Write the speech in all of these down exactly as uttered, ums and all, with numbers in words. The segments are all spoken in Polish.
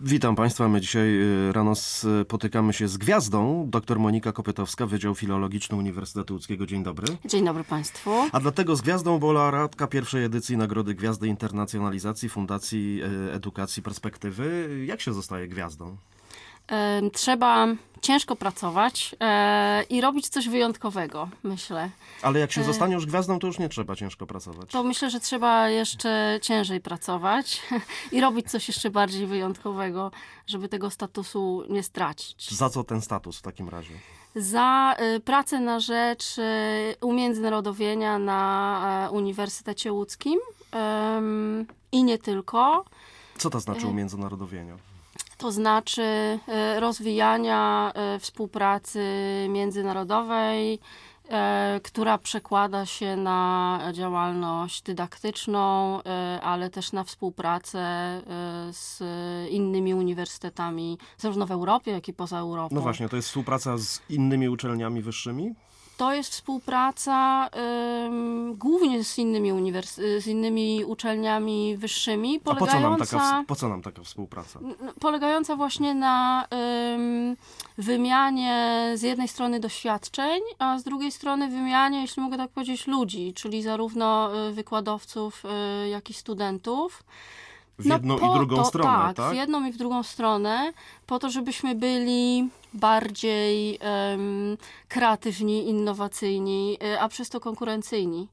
Witam Państwa. My dzisiaj rano spotykamy się z gwiazdą. Doktor Monika Kopytowska, Wydział Filologiczny Uniwersytetu Łódzkiego. Dzień dobry. Dzień dobry Państwu. A dlatego z gwiazdą, bo laureatka pierwszej edycji Nagrody Gwiazdy Internacjonalizacji Fundacji Edukacji Perspektywy. Jak się zostaje gwiazdą? Trzeba ciężko pracować e, i robić coś wyjątkowego, myślę. Ale jak się zostanie już gwiazdą, to już nie trzeba ciężko pracować. To myślę, że trzeba jeszcze ciężej pracować i robić coś jeszcze bardziej wyjątkowego, żeby tego statusu nie stracić. Za co ten status w takim razie? Za y, pracę na rzecz y, umiędzynarodowienia na y, Uniwersytecie Łódzkim y, i nie tylko. Co to znaczy umiędzynarodowienie? To znaczy rozwijania współpracy międzynarodowej, która przekłada się na działalność dydaktyczną, ale też na współpracę z innymi uniwersytetami, zarówno w Europie, jak i poza Europą. No właśnie, to jest współpraca z innymi uczelniami wyższymi? To jest współpraca um, głównie z innymi, uniwers- z innymi uczelniami wyższymi. A po co, nam taka, po co nam taka współpraca? Polegająca właśnie na um, wymianie z jednej strony doświadczeń, a z drugiej strony wymianie, jeśli mogę tak powiedzieć, ludzi, czyli zarówno wykładowców, jak i studentów. W jedną no i drugą to, stronę, tak? tak? w jedną i w drugą stronę, po to, żebyśmy byli bardziej um, kreatywni, innowacyjni, a przez to konkurencyjni.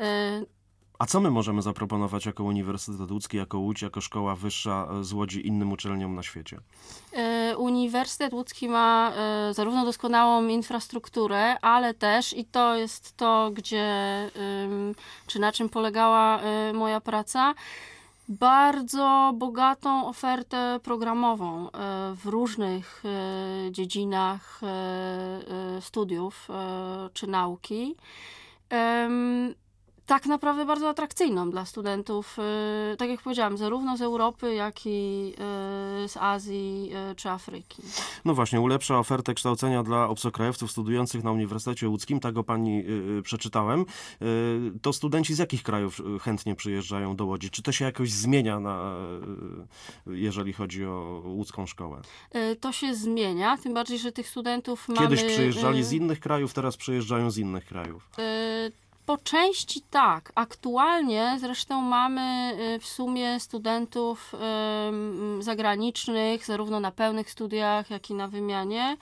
A co my możemy zaproponować jako Uniwersytet Łódzki, jako Łódź, jako szkoła wyższa z Łodzi innym uczelniom na świecie? Uniwersytet Łódzki ma zarówno doskonałą infrastrukturę, ale też, i to jest to, gdzie, czy na czym polegała moja praca, bardzo bogatą ofertę programową w różnych dziedzinach studiów czy nauki. Tak naprawdę bardzo atrakcyjną dla studentów, tak jak powiedziałam, zarówno z Europy, jak i z Azji czy Afryki. No właśnie, ulepsza ofertę kształcenia dla obcokrajowców studiujących na Uniwersytecie Łódzkim, tak o pani y, przeczytałem. Y, to studenci z jakich krajów chętnie przyjeżdżają do Łodzi? Czy to się jakoś zmienia, na, y, jeżeli chodzi o łódzką szkołę? To się zmienia, tym bardziej, że tych studentów mamy... Kiedyś przyjeżdżali z innych krajów, teraz przyjeżdżają z innych krajów. Y Po części tak. Aktualnie zresztą mamy w sumie studentów zagranicznych, zarówno na pełnych studiach, jak i na wymianie.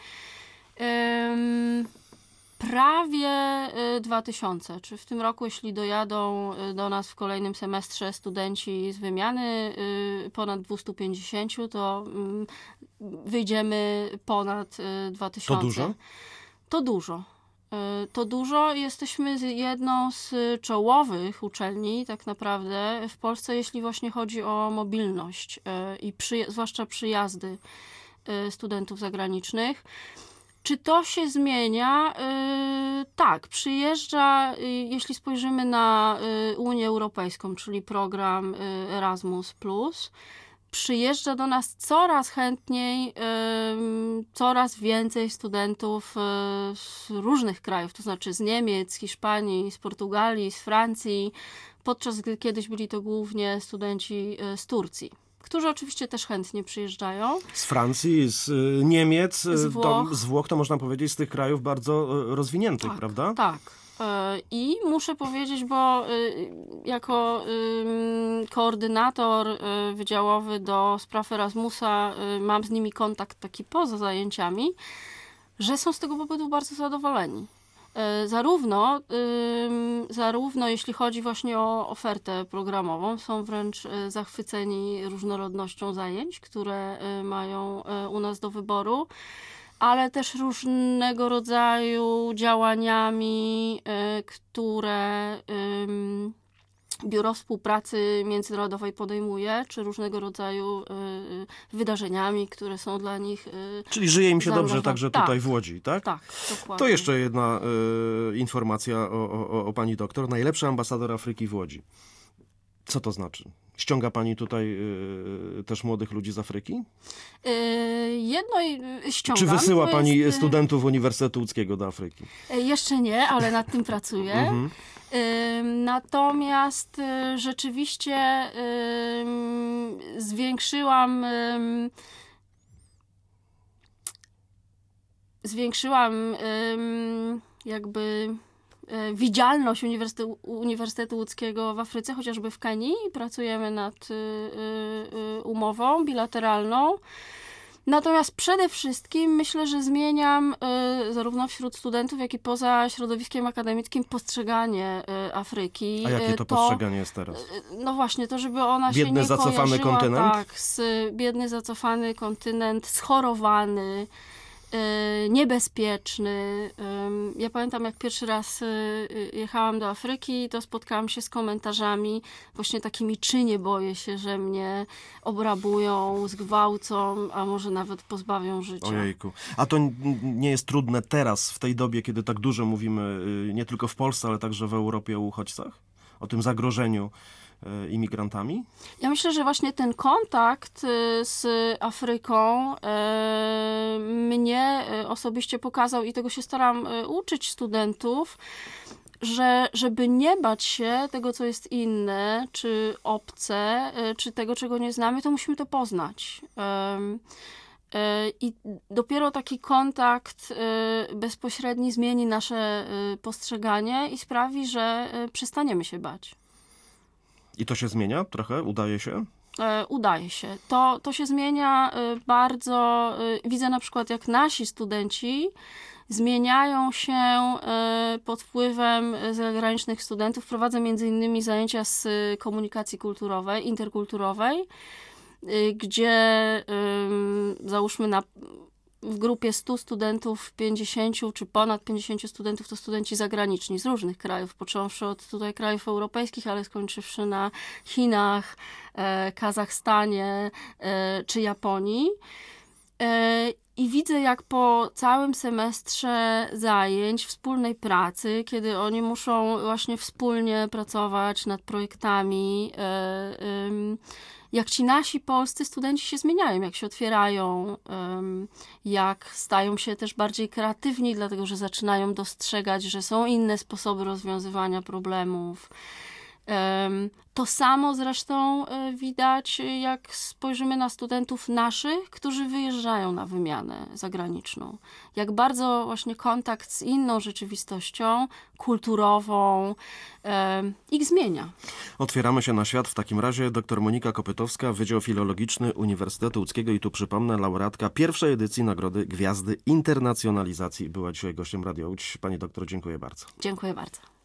Prawie dwa tysiące. Czy w tym roku, jeśli dojadą do nas w kolejnym semestrze studenci z wymiany ponad dwieście pięćdziesiąt, to wyjdziemy ponad dwa tysiące. To dużo? To dużo. To dużo. Jesteśmy jedną z czołowych uczelni tak naprawdę w Polsce, jeśli właśnie chodzi o mobilność i przyja- zwłaszcza przyjazdy studentów zagranicznych. Czy to się zmienia? Tak, przyjeżdża, jeśli spojrzymy na Unię Europejską, czyli program Erasmus plus, przyjeżdża do nas coraz chętniej, coraz więcej studentów z różnych krajów, to znaczy z Niemiec, z Hiszpanii, z Portugalii, z Francji, podczas gdy kiedyś byli to głównie studenci z Turcji, którzy oczywiście też chętnie przyjeżdżają. Z Francji, z Niemiec, z Włoch, to, z Włoch to można powiedzieć z tych krajów bardzo rozwiniętych, tak, prawda? Tak. I muszę powiedzieć, bo jako koordynator wydziałowy do spraw Erasmusa mam z nimi kontakt taki poza zajęciami, że są z tego pobytu bardzo zadowoleni. Zarówno, zarówno jeśli chodzi właśnie o ofertę programową, są wręcz zachwyceni różnorodnością zajęć, które mają u nas do wyboru, ale też różnego rodzaju działaniami, które Biuro Współpracy Międzynarodowej podejmuje, czy różnego rodzaju wydarzeniami, które są dla nich... Czyli żyje im się dobrze także tak, tutaj w Łodzi, tak? Tak, dokładnie. To jeszcze jedna y, informacja o, o, o pani doktor. Najlepszy ambasador Afryki w Łodzi. Co to znaczy? Ściąga pani tutaj y, też młodych ludzi z Afryki? Y, jedno i- y, ściągam. Czy wysyła To pani jest, y, studentów Uniwersytetu Łódzkiego do Afryki? y, Jeszcze nie, ale nad tym pracuję. Mhm. Ym, Natomiast y, rzeczywiście ym, zwiększyłam ym, zwiększyłam ym, jakby y, widzialność Uniwersytetu, Uniwersytetu Łódzkiego w Afryce, chociażby w Kenii. Pracujemy nad y, y, y, umową bilateralną. Natomiast przede wszystkim myślę, że zmieniam y, zarówno wśród studentów, jak i poza środowiskiem akademickim postrzeganie y, Afryki. A jakie Y, to postrzeganie jest teraz? y, No właśnie, to żeby ona się Biedny, nie zacofany kojarzyła, kontynent? tak, z biedny, zacofany kontynent, schorowany, y, niebezpieczny. Ym, Ja pamiętam, jak pierwszy raz y, y, jechałam do Afryki, to spotkałam się z komentarzami właśnie takimi, czy nie boję się, że mnie obrabują, zgwałcą, a może nawet pozbawią życia. Ojejku. A to n- nie jest trudne teraz, w tej dobie, kiedy tak dużo mówimy y, nie tylko w Polsce, ale także w Europie o uchodźcach? O tym zagrożeniu y, imigrantami? Ja myślę, że właśnie ten kontakt y, z Afryką y, mnie y, osobiście pokazał i tego się staram y, uczyć studentów, że żeby nie bać się tego, co jest inne, czy obce, y, czy tego, czego nie znamy, to musimy to poznać. Ym, y, I dopiero taki kontakt y, bezpośredni zmieni nasze y, postrzeganie i sprawi, że y, przestaniemy się bać. I to się zmienia trochę? Udaje się? E, Udaje się. To, to się zmienia e, bardzo. e, Widzę na przykład, jak nasi studenci zmieniają się e, pod wpływem zagranicznych studentów. Prowadzę między innymi zajęcia z e, komunikacji kulturowej, interkulturowej, e, gdzie em, załóżmy na w grupie stu studentów, pięćdziesięciu czy ponad pięćdziesięciu studentów to studenci zagraniczni z różnych krajów, począwszy od tutaj krajów europejskich, ale skończywszy na Chinach, e, Kazachstanie e, czy Japonii. E, I widzę, jak po całym semestrze zajęć, wspólnej pracy, kiedy oni muszą właśnie wspólnie pracować nad projektami, e, ym, jak ci nasi polscy studenci się zmieniają, jak się otwierają, ym, jak stają się też bardziej kreatywni, dlatego że zaczynają dostrzegać, że są inne sposoby rozwiązywania problemów. Ym, To samo zresztą y, widać, y, jak spojrzymy na studentów naszych, którzy wyjeżdżają na wymianę zagraniczną. Jak bardzo właśnie kontakt z inną rzeczywistością, kulturową, ym, ich zmienia. Otwieramy się na świat w takim razie. Doktor Monika Kopytowska, Wydział Filologiczny Uniwersytetu Łódzkiego i tu przypomnę, laureatka pierwszej edycji Nagrody Gwiazdy Internacjonalizacji była dzisiaj gościem Radia Łódź. Pani doktor, dziękuję bardzo. Dziękuję bardzo.